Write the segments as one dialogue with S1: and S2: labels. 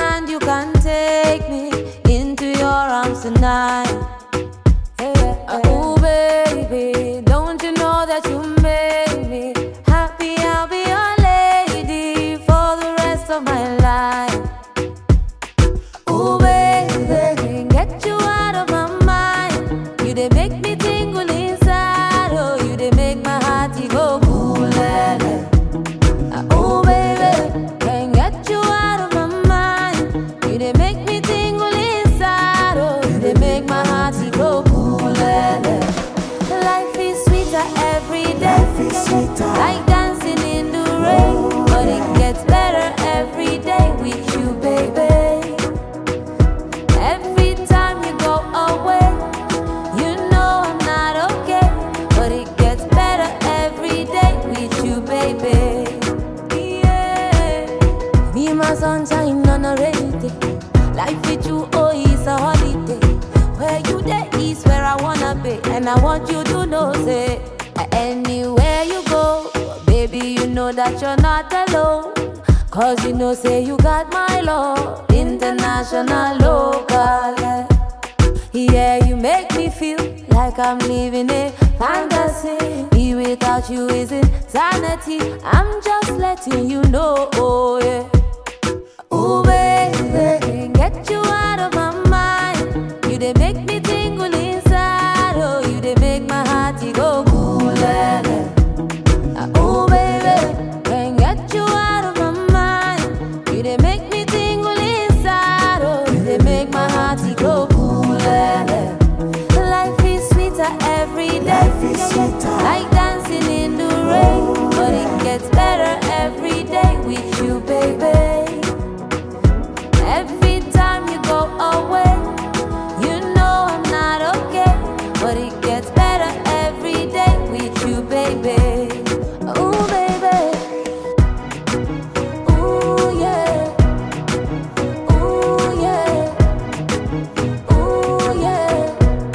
S1: hand, you can take me into your arms tonight. Oh baby, don't you know that you make me happy? I'll be your lady for the rest of my life. Oh baby, get you out of my mind. You they make me tingle inside. Oh, you they make my heart go cool. Oh baby, can't get you out of my mind. You they make me tingle inside. Oh, you they make my heart go cool. Life is sweeter every day. Like dancing in the rain, but it gets better every day with you, baby. Every time you go away, you know I'm not okay, but it gets better every day with you, baby. Yeah, be my sunshine on a rainy day. Life with you, oh, it's a holiday. Where you there is where I wanna be, and I want you to know, say, anywhere you go, baby, you know that you're not alone. Cause you know, say you got my love, international, local. Yeah, you make me feel like I'm living a fantasy. Me without you is insanity. I'm just letting you know, oh yeah. Oh baby, get you out of my mind. You they make me tingle inside. Oh, you they make my heart go cool. Oh baby, can't get you out of my mind. You they make me tingle inside. Oh, you they make my heart go cool. Life is sweeter every day. Like dancing in the rain, but it gets better every day with you, baby. Every time you go away, you know I'm not okay, but it gets better every day with you, baby. Oh baby, ooh yeah, ooh yeah, ooh yeah.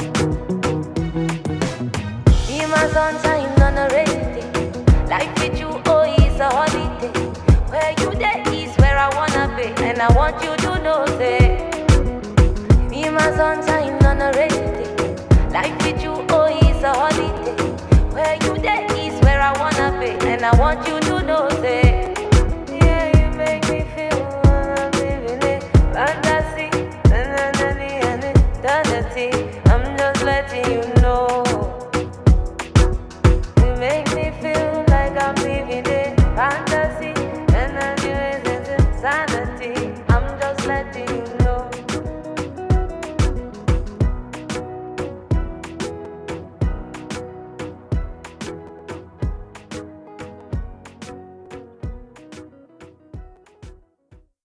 S1: Be my sunshine on a rainy day. Life with you, oh, it's a holiday. Where you there is where I wanna be, and I want you to know, say, be my sunshine on a rainy day. Life with you, oh, it's a holiday. Where you there is where I wanna be, and I want you to know, say, yeah, you make me feel I'm living it fantasy, and eternity. I'm just letting you know. You make me feel like I'm living it fantasy, and then you is insanity.